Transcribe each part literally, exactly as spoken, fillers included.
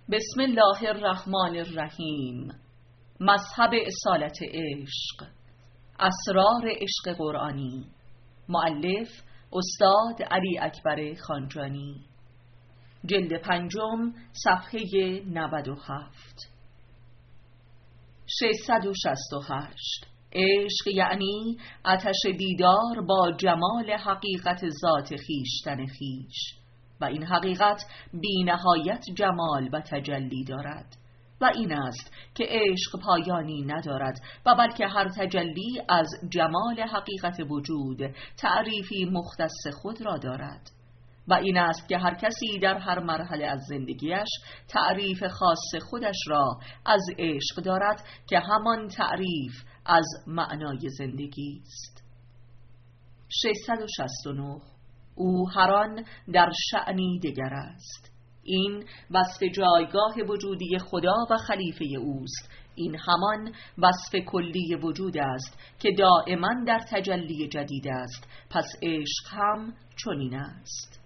بسم الله الرحمن الرحیم. مذهب اصالت عشق، اسرار عشق قرآنی. مؤلف استاد علی اکبر خانجانی. جلد پنجم، صفحه نود و هفت. ششصد و شصت و هشت. عشق یعنی آتش دیدار با جمال حقیقت ذات خیشتن خیش، و این حقیقت بی نهایت جمال و تجلی دارد، و این است که عشق پایانی ندارد و بلکه هر تجلی از جمال حقیقت وجود تعریفی مختص خود را دارد، و این است که هر کسی در هر مرحله از زندگیش تعریف خاص خودش را از عشق دارد که همان تعریف از معنای زندگی است. ششصد و شصت و نه. او هر آن در شأنی دگر است. این وصف جایگاه وجودی خدا و خلیفه اوست. این همان وصف کلی وجود است که دائما در تجلی جدید است. پس عشق هم چنین است.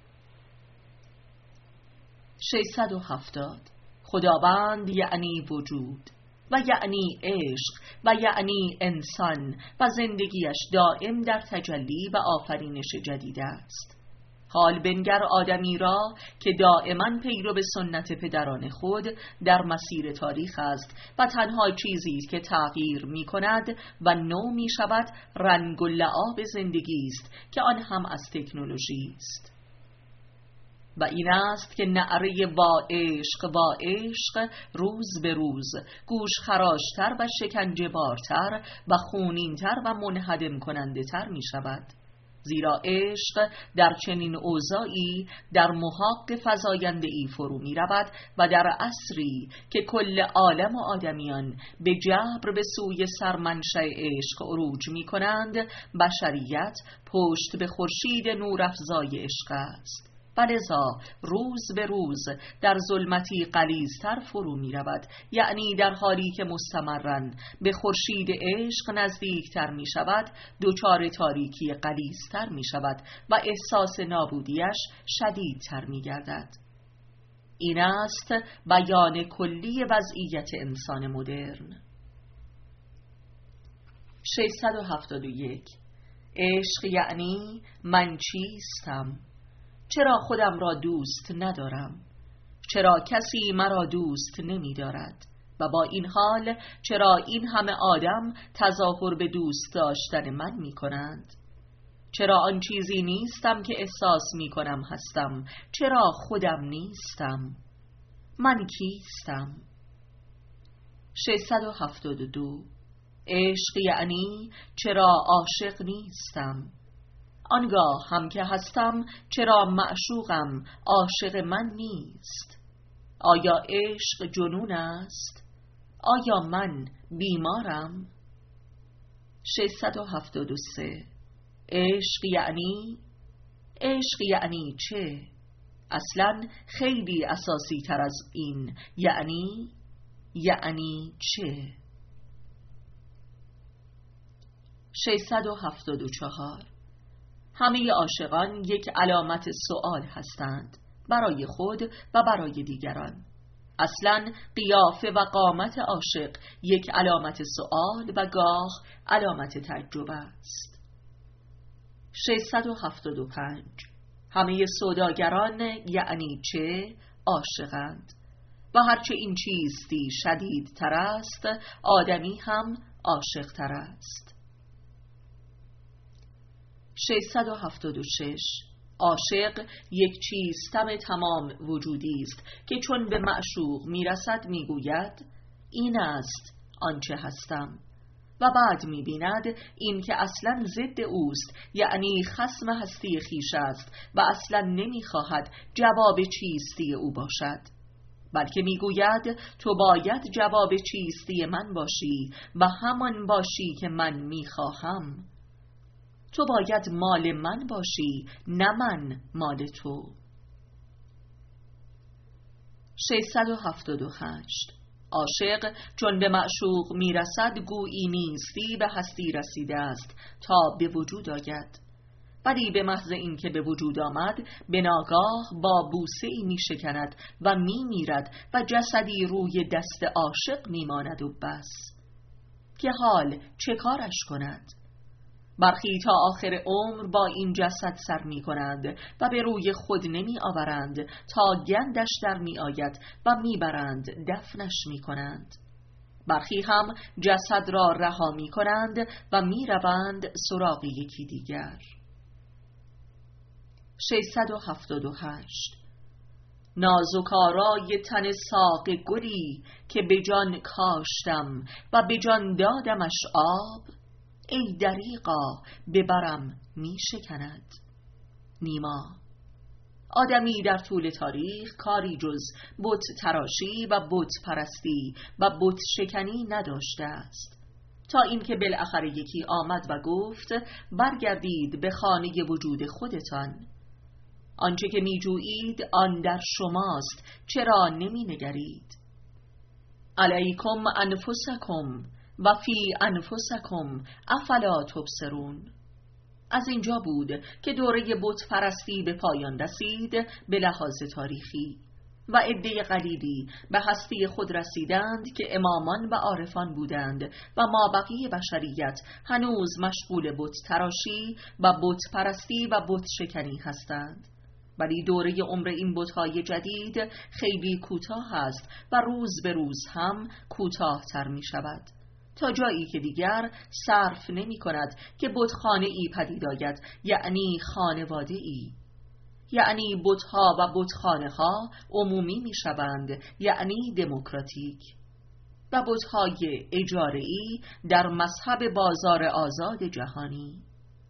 ششصد و هفتاد. خداوند یعنی وجود و یعنی عشق و یعنی انسان و زندگیش دائم در تجلی و آفرینش جدید است. حال بنگر آدمی را که دائما پیرو به سنت پدران خود در مسیر تاریخ است و تنها چیزی که تغییر می کند و نو می شود رنگ و لعاب زندگی است که آن هم از تکنولوژی است. و این است که نعره وا عشق وا عشق روز به روز گوش خراشتر و شکنجه بارتر و خونینتر و منهدم کننده تر می شود، زیرا عشق در چنین اوضاعی در محاق فزاینده‌ای فرو می رود و در عصری که کل عالم و آدمیان به جبر به سوی سرمنشأ عشق عروج می کنند، بشریت پشت به خورشید نورافزای عشق است و لذا روز به روز در ظلمتی غلیظتر فرو می رود، یعنی در حالی که مستمراً به خورشید عشق نزدیکتر می شود دچار تاریکی غلیظتر می شود و احساس نابودیش شدیدتر می گردد. این است بیان کلی وضعیت انسان مدرن. ششصد و هفتاد و یک. عشق یعنی من چیستم؟ چرا خودم را دوست ندارم؟ چرا کسی مرا دوست نمی دارد؟ و با این حال چرا این همه آدم تظاهر به دوست داشتن من می کنند؟ چرا آن چیزی نیستم که احساس می کنم هستم؟ چرا خودم نیستم؟ من کیستم؟ ششصد و هفتاد و دو. عشق یعنی چرا عاشق نیستم؟ آنگاه هم که هستم چرا معشوقم عاشق من نیست؟ آیا عشق جنون است؟ آیا من بیمارم؟ ششصد و هفتاد و سه. عشق یعنی عشق یعنی چه؟ اصلاً خیلی اساسی تر از این. یعنی یعنی چه؟ ششصد و هفتاد و چهار. همه عاشقان یک علامت سؤال هستند، برای خود و برای دیگران. اصلاً قیافه و قامت عاشق یک علامت سؤال و گاه علامت تعجب است. ششصد و هفتاد و پنج. همه سوداگران یعنی چه؟ عاشقند، و هرچه این چیستی شدید تر است آدمی هم عاشق تر است. ششصد و هفتاد و شش. عاشق یک چیستم تمام وجودی است که چون به معشوق میرسد میگوید این است آنچه هستم، و بعد میبیند این که اصلا ضد اوست، یعنی خصم هستی خیش است و اصلا نمیخواهد جواب چیستی او باشد، بلکه میگوید تو باید جواب چیستی من باشی و همان باشی که من میخواهم. تو باید مال من باشی، نه من مال تو. ششصد و هفتاد و هشت. عاشق چون به معشوق میرسد گویی نیستی به هستی رسیده است تا به وجود آید، ولی به محض اینکه به وجود آمد به ناگاه با بوسه‌ای می شکند و می میرد و جسدی روی دست عاشق می ماند و بس. که حال چه کارش کند؟ برخی تا آخر عمر با این جسد سر می کنند و به روی خود نمی آورند تا گندش در می آید و می برند دفنش می کنند. برخی هم جسد را رها می کنند و می روند سراغ یکی دیگر. ششصد و هفتاد و هشت. نازکارای تن ساق گلی که به جان کاشتم و به جان دادمش آب، ای دریغا ببرم می شکند. نیما. آدمی در طول تاریخ کاری جز بت تراشی و بت پرستی و بت شکنی نداشته است، تا اینکه بالاخره یکی آمد و گفت برگردید به خانه وجود خودتان. آنچه که می جویید آن در شماست، چرا نمی نگرید؟ علیکم انفسکم و فی انفسکم افلا تبصرون. از اینجا بود که دوره بت پرستی به پایان رسید به لحاظ تاریخی و عده قلیلی به هستی خود رسیدند که امامان و عارفان بودند و مابقی بشریت هنوز مشغول بت تراشی و بت پرستی و بت شکنی هستند. ولی دوره عمر این بت‌های جدید خیلی کوتاه است و روز به روز هم کوتاه‌تر می شود، تا جایی که دیگر صرف نمی کند که بتخانه ای پدید آید، یعنی خانواده ای، یعنی بتها و بتخانه ها عمومی می شوند، یعنی دموکراتیک، و بتهای اجاره ای در مذهب بازار آزاد جهانی.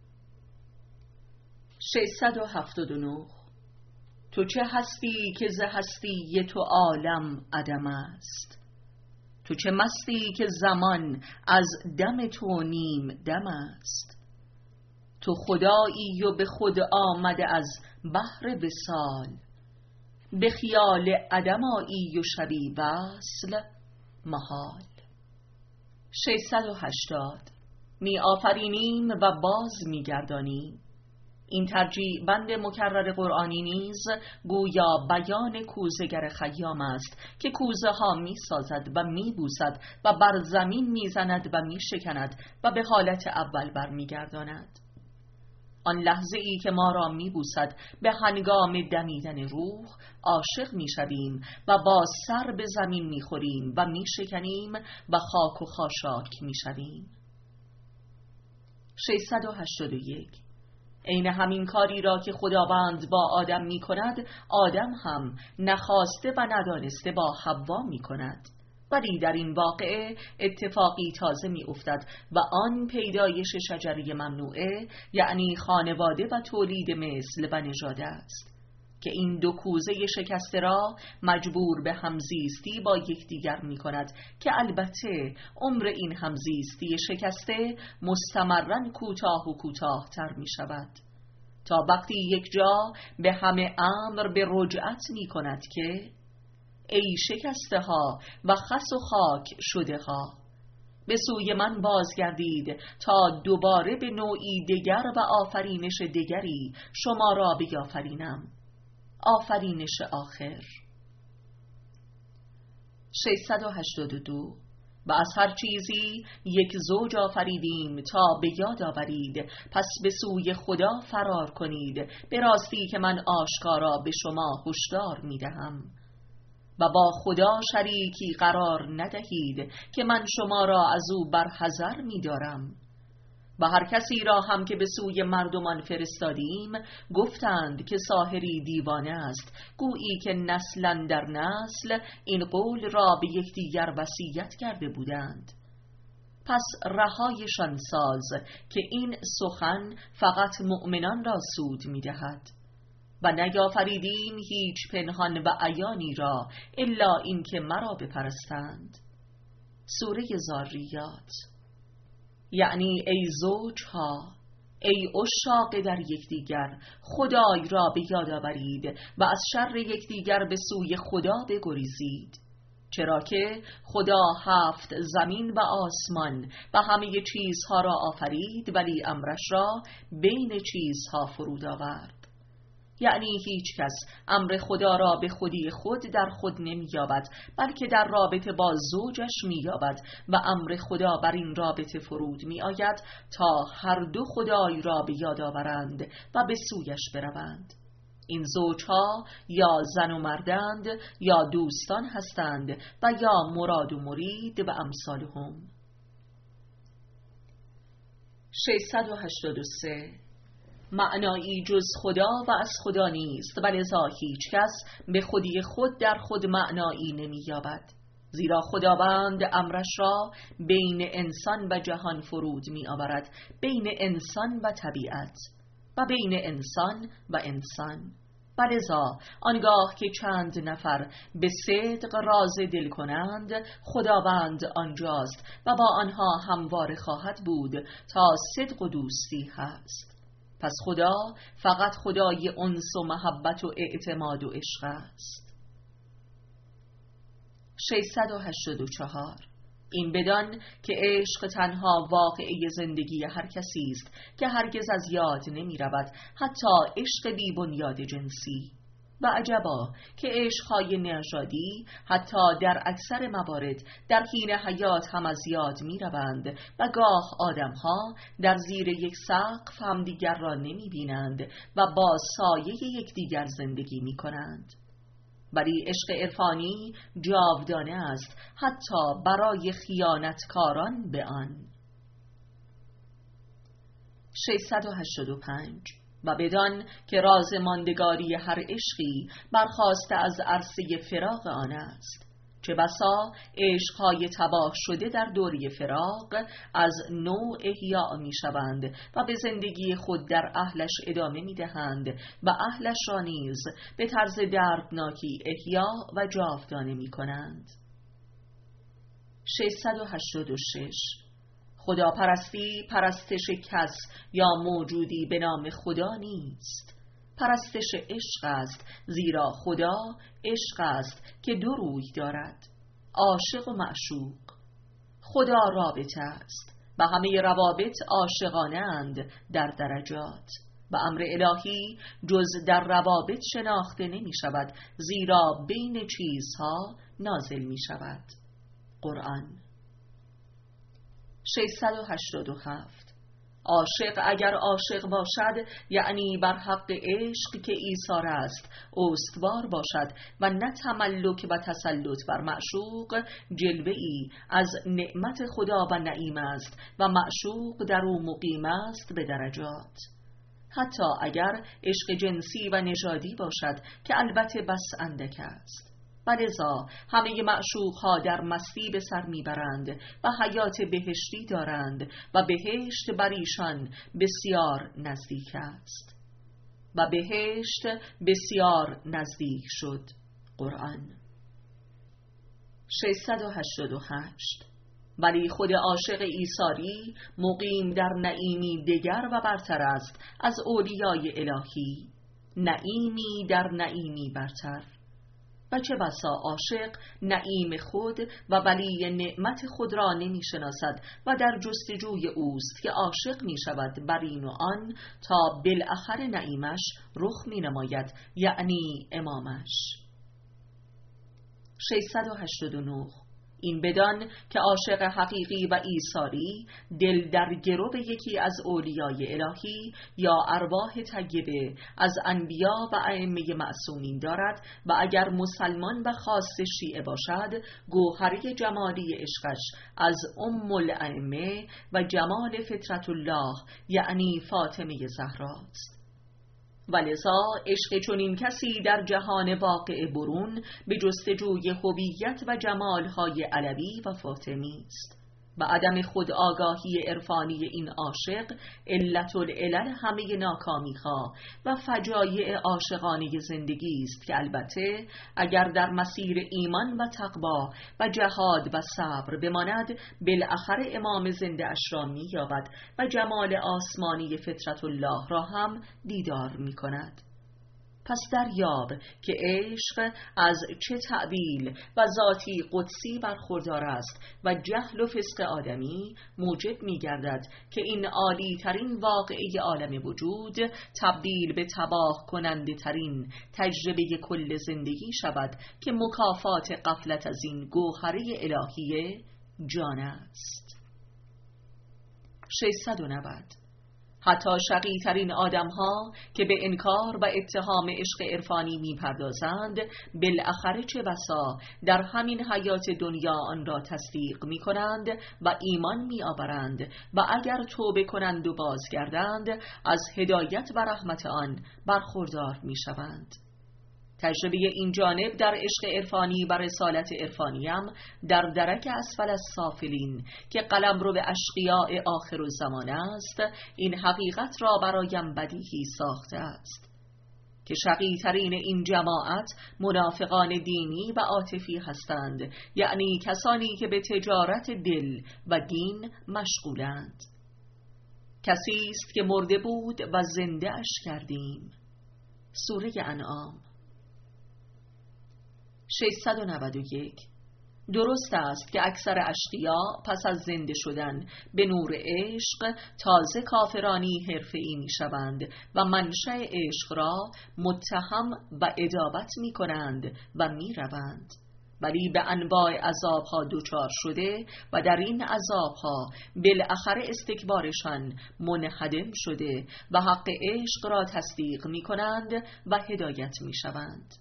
ششصد و هفتاد و نه. تو چه هستی که ز هستی تو عالم عدم است؟ تو چه مستی که زمان از دم تو نیم دم است؟ تو خدایی و به خود آمده از بحر وصال، به خیال عدم آیی و شبی وصل محال. ششصد و هشتاد. می آفرینیم و باز می گردانیم. این ترجیع بند مکرر قرآنی نیز گویا بیان کوزه‌گر خیام است که کوزه ها می سازد و می بوسد و بر زمین می زند و می شکند و به حالت اول بر می گرداند. آن لحظه ای که ما را می بوسد به هنگام دمیدن روح عاشق می شویم و با سر به زمین می خوریم و می شکنیم و خاک و خاشاک می شویم. ششصد و هشتاد و یک. عین همین کاری را که خداوند با آدم می کند، آدم هم نخواسته و ندانسته با حوا می کند. ولی در این واقعه اتفاقی تازه می افتد و آن پیدایش شجره ممنوعه، یعنی خانواده و تولید مثل و نژاد است، که این دو کوزه شکسته را مجبور به همزیستی با یکدیگر می کند، که البته عمر این همزیستی شکسته مستمراً کوتاه و کوتاه تر می شود، تا وقتی یک جا به همه امر به رجعت می کند که ای شکسته ها و خس و خاک شده ها، به سوی من بازگردید تا دوباره به نوعی دیگر و آفرینش دیگری شما را بیافرینم. آفرینش آخر. ششصد و هشتاد و دو. و از هر چیزی یک زوج آفریدیم تا به یاد آورید، پس به سوی خدا فرار کنید. به راستی که من آشکارا به شما هشدار می دهم و با خدا شریکی قرار ندهید که من شما را از او برحذر می دارم. و هر کسی را هم که به سوی مردمان فرستادیم گفتند که ساحری دیوانه است، گویی که نسلا در نسل این قول را به یکدیگر وصیت کرده بودند. پس رهایشان ساز که این سخن فقط مؤمنان را سود می دهد. و نیافریدیم هیچ پنهان و عیانی را الا این که مرا بپرستند. سوره ذاریات. یعنی ای زوجها، ای عشاق در یکدیگر، خدای را به یاد آورید و از شر یکدیگر به سوی خدا بگریزید. چرا که خدا هفت زمین و آسمان و همه چیزها را آفرید، ولی امرش را بین چیزها فرود آورد. یعنی هیچ کس امر خدا را به خودی خود در خود نمی‌یابد، بلکه در رابطه با زوجش می‌یابد و امر خدا بر این رابطه فرود می‌آید تا هر دو خدای را به یاد آورند و به سویش بروند. این زوجها یا زن و مردند یا دوستان هستند و یا مراد و مرید و امثالهم. ششصد و هشتاد و سه. معنایی جز خدا و از خدا نیست، ولذا هیچ کس به خودی خود در خود معنایی نمی یابد، زیرا خداوند امرش را بین انسان و جهان فرود می آورد، بین انسان و طبیعت و بین انسان و انسان. ولذا آنگاه که چند نفر به صدق راز دل کنند، خداوند آنجاست و با آنها همواره خواهد بود تا صدق و دوستی هست. پس خدا فقط خدای انس و محبت و اعتماد و عشق است. ششصد و هشتاد و چهار. این بدان که عشق تنها واقعه زندگی هر کسی است که هرگز از یاد نمی رود، حتی عشق بی بنیاد جنسی. و عجبا که عشقهای نژادی حتی در اکثر موارد در حین حیات هم از یاد می روند و گاه آدمها در زیر یک سقف همدیگر را نمی بینند و با سایه یکدیگر زندگی می کنند. ولی عشق عرفانی جاودانه است، حتی برای خیانتکاران به آن. ششصد و هشتاد و پنج. و بدان که راز ماندگاری هر عشقی برخاسته از عرصه فراق آن است، چه بسا عشقهای تباه شده در دوری فراق از نوع احیا می شوند و به زندگی خود در اهلش ادامه می دهند و اهلش را نیز به طرز دردناکی احیا و جاودانه می کنند. ششصد و هشتاد و شش. خدا پرستی پرستش کس یا موجودی به نام خدا نیست، پرستش عشق است، زیرا خدا عشق است که دو روی دارد، عاشق و معشوق. خدا رابطه است و همه روابط عاشقانه اند در درجات و امر الهی جز در روابط شناخته نمی شود، زیرا بین چیزها نازل می شود. قرآن. ششصد و هشتاد و هفت. عاشق اگر عاشق باشد، یعنی بر حق عشق که ایثار است استوار باشد و نه تملک و تسلط بر معشوق، جلوه ای از نعمت خدا و نعیم است و معشوق در او مقیم است به درجات. حتی اگر عشق جنسی و نژادی باشد که البته بس اندک است. ولذا همه معشوقها در مستی به سر میبرند و حیات بهشتی دارند و بهشت بر ایشان بسیار نزدیک است و بهشت بسیار نزدیک شد. قرآن. ششصد و هشتاد و هشت. ولی خود عاشق ایثاری مقیم در نعیمی دگر و برتر است از اولیای الهی، نعیمی در نعیمی برتر. و چه بسا عاشق نعیم خود و ولی نعمت خود را نمی شناسد و در جستجوی اوست که عاشق می شود بر این و آن تا بالاخره نعیمش رخ می نماید، یعنی امامش. ششصد و هشتاد و نه. این بدان که عاشق حقیقی و ایثاری دل در گرو یکی از اولیای الهی یا ارواح طیبه از انبیا و ائمه معصومین دارد و اگر مسلمان و خاص شیعه باشد، گوهری جمالی عشقش از ام الائمه و جمال فطرت الله یعنی فاطمه زهراست. ولذا عشق چنین کسی در جهان واقع برون به جستجوی هویت و جمالهای علوی و فاطمی است و عدم خود آگاهی عرفانی این عاشق علت العلل همه ناکامی‌ها و فجایع عاشقانه زندگی است که البته اگر در مسیر ایمان و تقوا و جهاد و صبر بماند، بالاخره امام زنده اش را می‌یابد و جمال آسمانی فطرت الله را هم دیدار می‌کند. پس دریاب که عشق از چه تعبیل و ذاتی قدسی برخوردار است و جهل و فسق آدمی موجب می گردد که این عالی ترین واقعه عالم وجود تبدیل به تباه کننده ترین تجربه کل زندگی شود که مکافات غفلت از این گوهره الهی جان است. ششصد و نود. حتی شقی ترین آدم ها که به انکار و اتهام عشق عرفانی می پردازند بالاخره چه بسا در همین حیات دنیا آن را تصدیق می کنند و ایمان می آورند و اگر توبه کنند و بازگردند از هدایت و رحمت آن برخوردار می شوند. تجربه این جانب در عشق عرفانی و رسالت عرفانیم در درک اسفل السافلین که قلمرو به اشقیاء آخر الزمان است، این حقیقت را برایم بدیهی ساخته است که شقی ترین این جماعت منافقان دینی و عاطفی هستند، یعنی کسانی که به تجارت دل و دین مشغولند. کسی است که مرده بود و زنده اش کردیم. سوره انعام. ششصد و نود و یک. درست است که اکثر اشقیا پس از زنده شدن به نور عشق تازه کافرانی حرفه‌ای می شوند و منشأ عشق را متهم و ادابت می کنند و می روند، ولی به انواع عذابها دچار شده و در این عذابها بالاخره استکبارشان منهدم شده و حق عشق را تصدیق می کنند و هدایت می شوند.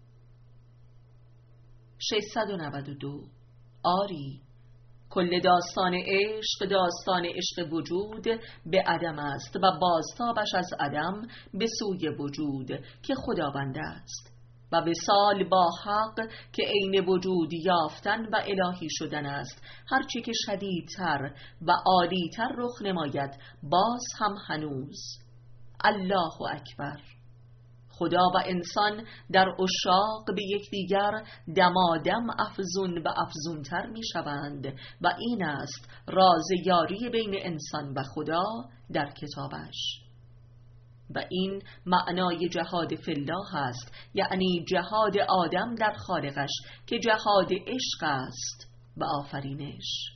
ششصد و نود و دو. آری، کل داستان عشق داستان عشق وجود به عدم است و بازتابش از عدم به سوی وجود که خداوند است و وصال با حق که عین وجود یافتن و الهی شدن است. هرچی که شدیدتر و عالیتر رخ نماید باز هم هنوز الله اکبر. خدا و انسان در عشاق به یکدیگر دمادم افزون و افزونتر می شوند و این است راز یاری بین انسان و خدا در کتابش. و این معنای جهاد فی الله است، یعنی جهاد آدم در خالقش که جهاد عشق است و آفرینش.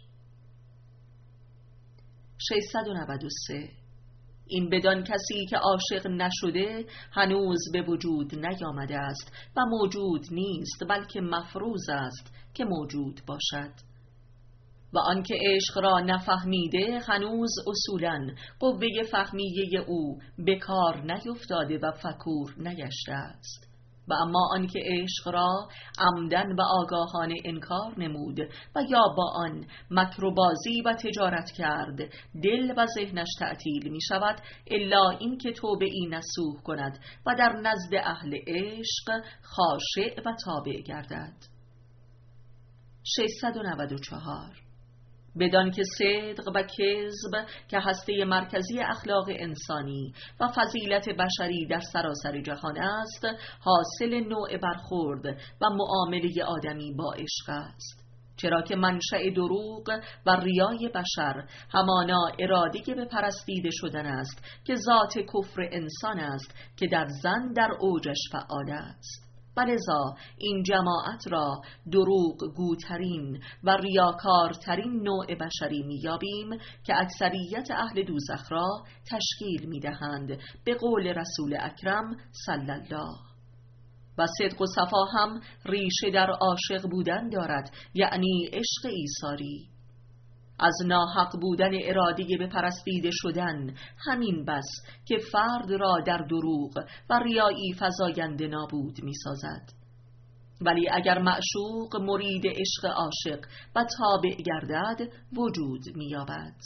ششصد و نود و سه. این بدان کسی که عاشق نشده هنوز به وجود نیامده است و موجود نیست، بلکه مفروض است که موجود باشد. و آنکه عشق را نفهمیده هنوز اصولاً قوه فهمیه او به کار نیفتاده و فکور نگشته است. و اما آنکه عشق را عمدن و آگاهانه انکار نمود و یا با آن مکر و بازی و تجارت کرد، دل و ذهنش تعطیل می شود الا این که توبه ای نصوح کند و در نزد اهل عشق خاشع و تابع گردد. ششصد و نود و چهار. بدان که صدق و کذب که هسته مرکزی اخلاق انسانی و فضیلت بشری در سراسر جهان است، حاصل نوع برخورد و معامله آدمی با عشق است، چرا که منشأ دروغ و ریای بشر همانا اراده به پرستیده شدن است که ذات کفر انسان است که در زن در اوجش فعال است. ولذا این جماعت را دروغ گوترین و ریاکارترین نوع بشری میابیم که اکثریت اهل دوزخ را تشکیل میدهند به قول رسول اکرم صلی الله. و صدق و صفا هم ریشه در عاشق بودن دارد، یعنی عشق ایثاری. از ناحق بودن اراده به پرستیده شدن همین بس که فرد را در دروغ و ریایی فزاینده نابود می سازد. ولی اگر معشوق مرید عشق عاشق و تابع گردد وجود می یابد.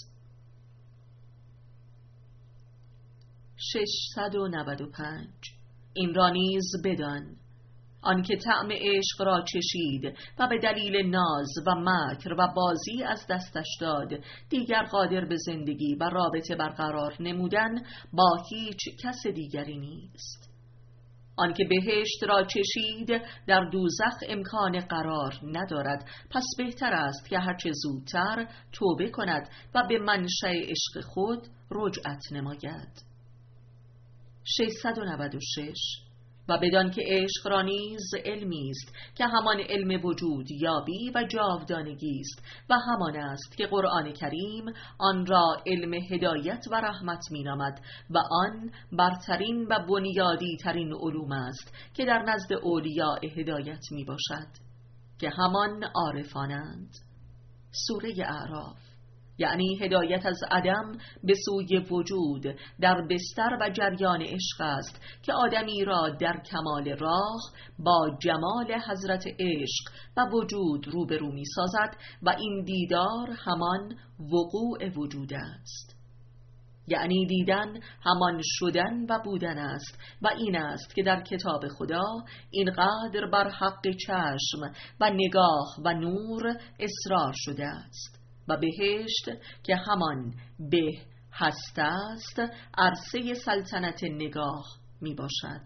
ششصد و نود و پنج. این را نیز بدان آنکه طعم عشق را چشید و به دلیل ناز و مکر و بازی از دستش داد، دیگر قادر به زندگی و رابطه برقرار نمودن با هیچ کس دیگری نیست. آنکه بهشت را چشید در دوزخ امکان قرار ندارد، پس بهتر است که هرچه زودتر توبه کند و به منشأ عشق خود رجعت نماید. ششصد و نود و شش. و بدان که عشق را نیز علمی است که همان علم وجود یابی و جاودانگی است و همان است که قرآن کریم آن را علم هدایت و رحمت مینامد و آن برترین و بنیادی ترین علوم است که در نزد اولیاء هدایت می باشد که همان عارفانند. سوره اعراف. یعنی هدایت از عدم به سوی وجود در بستر و جریان عشق است که آدمی را در کمال راه با جمال حضرت عشق و وجود روبرو می سازد و این دیدار همان وقوع وجود است. یعنی دیدن همان شدن و بودن است و این است که در کتاب خدا اینقدر بر حق چشم و نگاه و نور اصرار شده است و بهشت که همان به هست است عرصه سلطنت نگاه می باشد.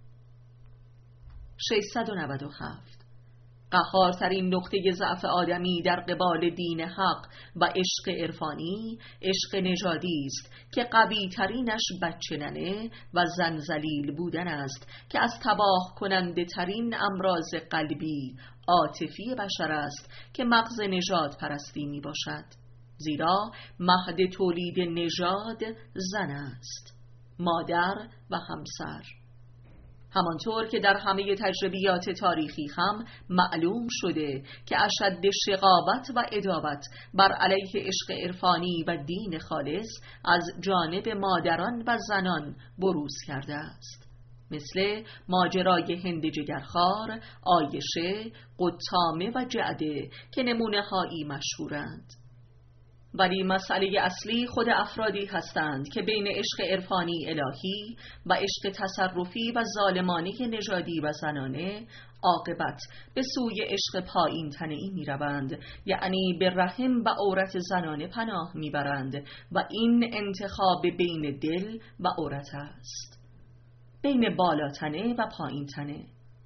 ششصد و نود و هفت. قهارترین نقطه ضعف آدمی در قبال دین حق و عشق عرفانی عشق نژادی است که قوی ترینش بچه ننه و زنزلیل بودن است که از تباه کننده ترین امراض قلبی عاطفی بشر است که مغز نژاد پرستی می باشد، زیرا مهد تولید نژاد زن است، مادر و همسر. همانطور که در همه تجربیات تاریخی هم معلوم شده که اشد شقاوت و عداوت بر علیه عشق عرفانی و دین خالص از جانب مادران و زنان بروز کرده است، مثل ماجرای هند جگرخوار، عایشه، قطامه و جعده که نمونه هایی مشهورند. ولی مسئله اصلی خود افرادی هستند که بین عشق عرفانی الهی و عشق تصرفی و ظالمانه نژادی و زنانه عاقبت به سوی عشق پایین تنه‌ای می روند، یعنی به رحم و عورت زنانه پناه می برند و این انتخاب بین دل و عورت است، بین بالاتنه و پایین تنه.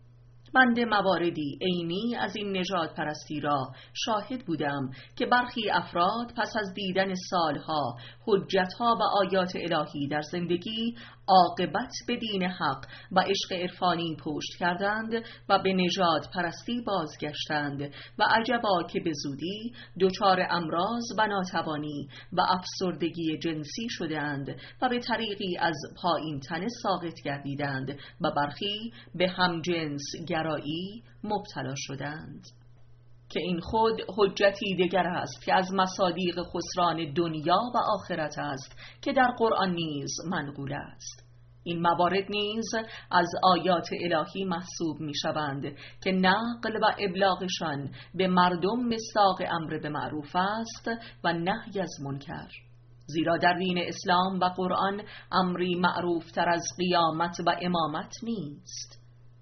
من ده مواردی عینی از این نژاد پرستی را شاهد بودم که برخی افراد پس از دیدن سالها حجتها و آیات الهی در زندگی عاقبت به دین حق و عشق عرفانی پشت کردند و به نژاد پرستی بازگشتند و عجبا که به زودی دچار امراض و ناتوانی و افسردگی جنسی شدند و به طریقی از پایین تنه ساقط گردیدند و برخی به همجنس گرایی مبتلا شدند، که این خود حجتی دیگر است که از مصادیق خسران دنیا و آخرت است که در قرآن نیز منقول است. این موارد نیز از آیات الهی محسوب می شوند که نقل و ابلاغشان به مردم مصداق امر به معروف است و نهی از منکر، زیرا در دین اسلام و قرآن امری معروف تر از قیامت و امامت نیست.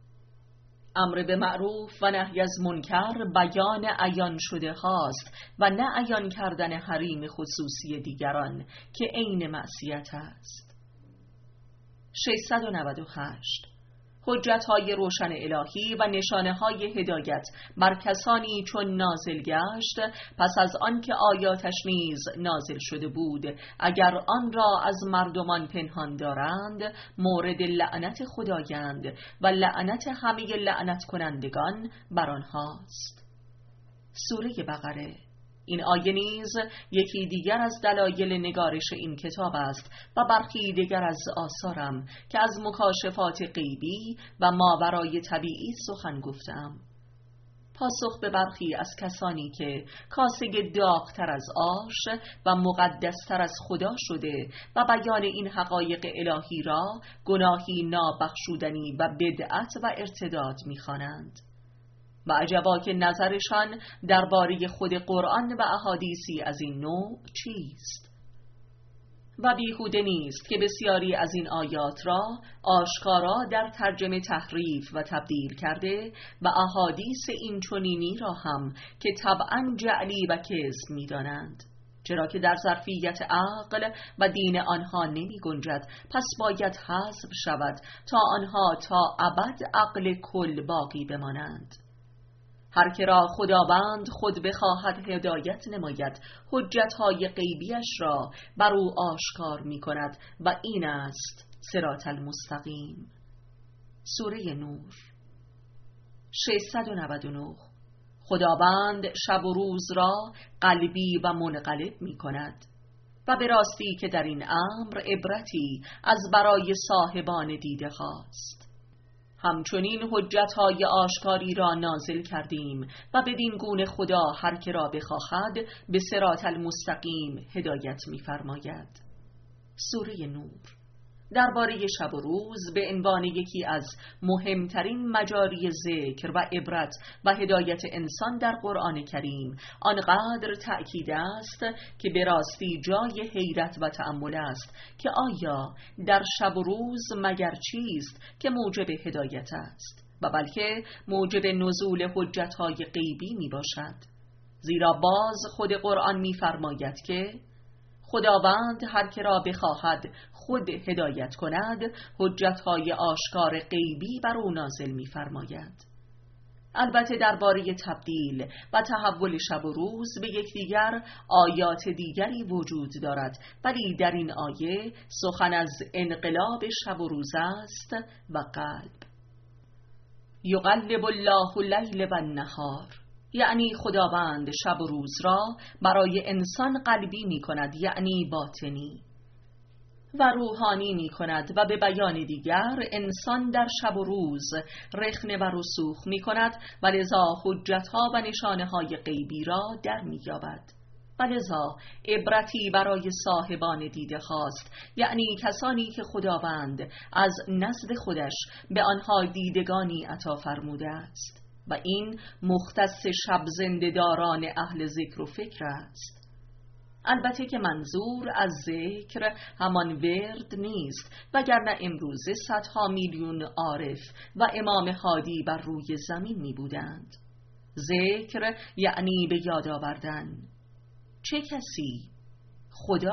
امر به معروف و نهی از منکر بیان عیان شده هاست و نه عیان کردن حریم خصوصی دیگران که عین معصیت است. ششصد و نود و هشت. حجت‌های روشن الهی و نشانه‌های هدایت بر کسانی چون نازل گشت پس از آن که آیاتش نیز نازل شده بود، اگر آن را از مردمان پنهان دارند مورد لعنت خدایند و لعنت همه لعنت کنندگان بر آنهاست. سوره بقره. این آیه نیز یکی دیگر از دلایل نگارش این کتاب است و برخی دیگر از آثارم که از مکاشفات غیبی و ماورای طبیعی سخن گفتم. پاسخ به برخی از کسانی که کاسه داغ‌تر از آش و مقدستر از خدا شده و بیان این حقایق الهی را گناهی نابخشودنی و بدعت و ارتداد می‌خوانند. و عجبا که نظرشان درباره خود قرآن و احادیثی از این نوع چیست؟ و بیهوده نیست که بسیاری از این آیات را آشکارا در ترجمه تحریف و تبدیل کرده و احادیث این چنینی را هم که طبعاً جعلی و کذب می دانند، چرا که در ظرفیت عقل و دین آنها نمی گنجد، پس باید حذف شود تا آنها تا ابد عقل کل باقی بمانند. هر که را خداوند خود بخواهد هدایت نماید، حجتهای غیبیش را بر او آشکار می کند و این است صراط المستقیم. سوره نور. ششصد و نود و نه. خداوند شب و روز را قلبی و منقلب می کند و به راستی که در این امر عبرتی از برای صاحبان دیده هاست. همچنین حجت‌های آشکاری را نازل کردیم و بدین گونه خدا هر که را بخواهد به صراط المستقیم هدایت می‌فرماید. سوره نور درباره شب و روز به عنوان یکی از مهمترین مجاری ذکر و عبرت و هدایت انسان در قرآن کریم آنقدر تأکید است که به راستی جای حیرت و تأمل است که آیا در شب و روز مگر چیست که موجب هدایت است و بلکه موجب نزول حجت‌های غیبی می باشد. زیرا باز خود قرآن می فرماید که خداوند هر که را بخواهد خود هدایت کند حجت‌های آشکار غیبی بر او نازل می‌فرماید. البته درباره تبدیل و تحول شب و روز به یکدیگر آیات دیگری وجود دارد، ولی در این آیه سخن از انقلاب شب و روز است و قلب. یقلب الله اللیل و النهار، یعنی خداوند شب و روز را برای انسان قلبی می کند، یعنی باطنی، و روحانی می کند و به بیان دیگر انسان در شب و روز رخنه و رسوخ می کند و لذا حجتها و نشانه های غیبی را در می یابد و لذا عبرتی برای صاحبان دیده خواست، یعنی کسانی که خداوند از نزد خودش به آنها دیدگانی عطا فرموده است و این مختص شب زنده‌داران اهل ذکر و فکر است. البته که منظور از ذکر همان ورد نیست، وگرنه امروزه صدها میلیون عارف و امام هادی بر روی زمین می بودند. ذکر یعنی به یاد آوردن. چه کسی؟ خدا.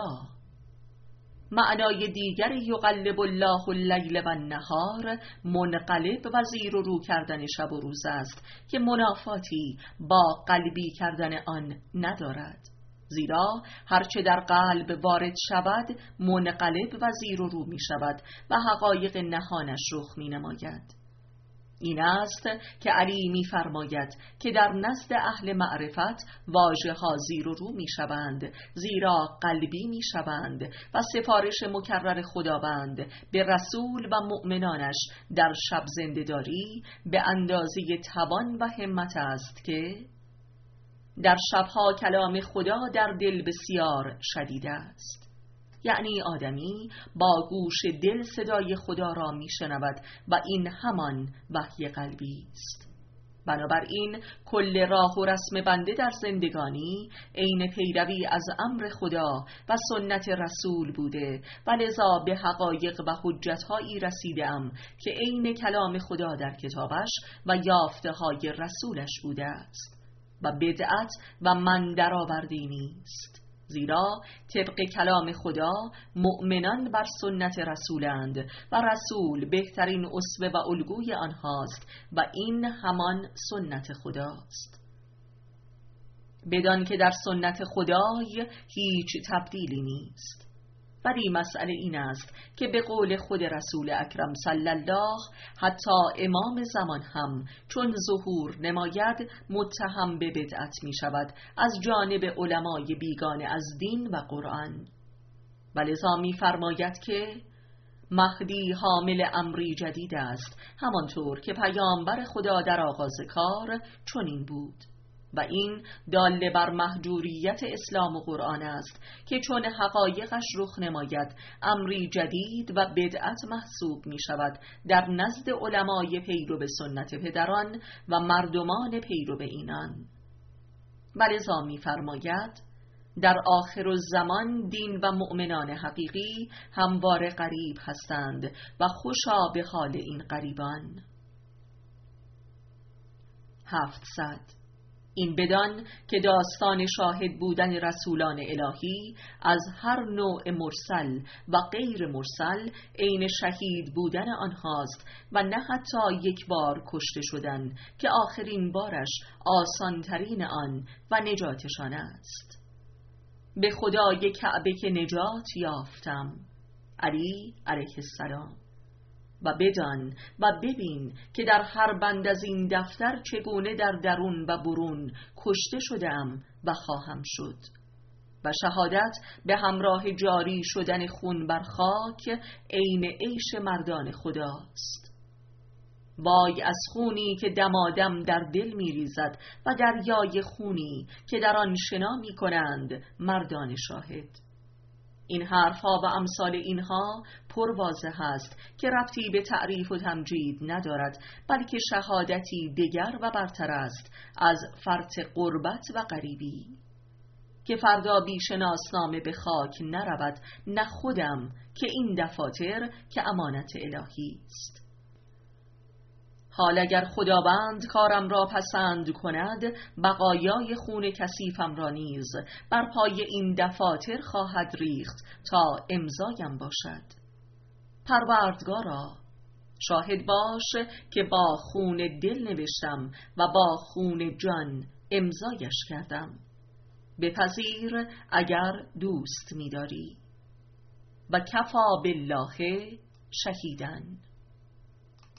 معنای دیگر یقلب الله اللیل و النهار منقلب و زیر و رو کردن شب و روز است که منافاتی با قلبی کردن آن ندارد، زیرا هرچه در قلب وارد شود منقلب و زیر و رو می شود و حقایق نهانش رخ می نماید. این است که علی می فرماید که در نزد اهل معرفت واژه ها زیر و رو می شوند، زیرا قلبی می شوند و سفارش مکرر خداوند به رسول و مؤمنانش در شب زنده‌داری به اندازه توان و همت است که در شبها کلام خدا در دل بسیار شدید است، یعنی آدمی با گوش دل صدای خدا را می شنود و این همان وحی قلبی است. بنابراین کل راه و رسم بنده در زندگانی عین پیروی از امر خدا و سنت رسول بوده و لذا به حقایق و حجتهایی رسیدم که عین کلام خدا در کتابش و یافته های رسولش بوده است و بدعت و من درآوردی نیست، زیرا طبق کلام خدا مؤمنان بر سنت رسولند و رسول بهترین اسوه و الگوی آنهاست و این همان سنت خداست. بدان که در سنت خدای هیچ تبدیلی نیست، ولی مسئله این است که به قول خود رسول اکرم صلی الله حتی امام زمان هم چون ظهور نماید متهم به بدعت می شود از جانب علمای بیگانه از دین و قرآن. ولذا می فرماید که مهدی حامل امری جدید است، همانطور که پیامبر خدا در آغاز کار چنین بود و این دال بر مهجوریت اسلام و قرآن است که چون حقایقش رخ نماید امری جدید و بدعت محسوب می شود در نزد علمای پیرو سنت پدران و مردمان پیرو اینان. ولذا می فرماید در آخر الزمان دین و مؤمنان حقیقی همواره غریب هستند و خوشا به حال این غریبان. هفتصد. این بدان که داستان شاهد بودن رسولان الهی از هر نوع مرسل و غیر مرسل عین شهید بودن آنهاست و نه حتی یک بار کشته شدن که آخرین بارش آسانترین آن و نجاتشان است. به خدای کعبه که نجات یافتم. علی علیه السلام. و بدان و ببین که در هر بند از این دفتر چگونه در درون و برون کشته شدم و خواهم شد و شهادت به همراه جاری شدن خون بر خاک عین عیش مردان خداست. وای از خونی که دمادم در دل می ریزد و دریای خونی که در آن شنا می کنند مردان شاهد. این حرفها و امثال اینها پر واضح است که ربطی به تعریف و تمجید ندارد، بلکه شهادتی دیگر و برتر است از فرط قربت و غریبی، که فردا بی شناسنامه به خاک نرود، نه خودم که این دفاتر که امانت الهی است. حال اگر خداوند کارم را پسند کند، بقایای خون کثیفم را نیز بر پای این دفاتر خواهد ریخت تا امضایم باشد. پروردگارا، شاهد باش که با خون دل نوشتم و با خون جان امضایش کردم. بپذیر اگر دوست می‌داری. و کفا بالله شهیداً.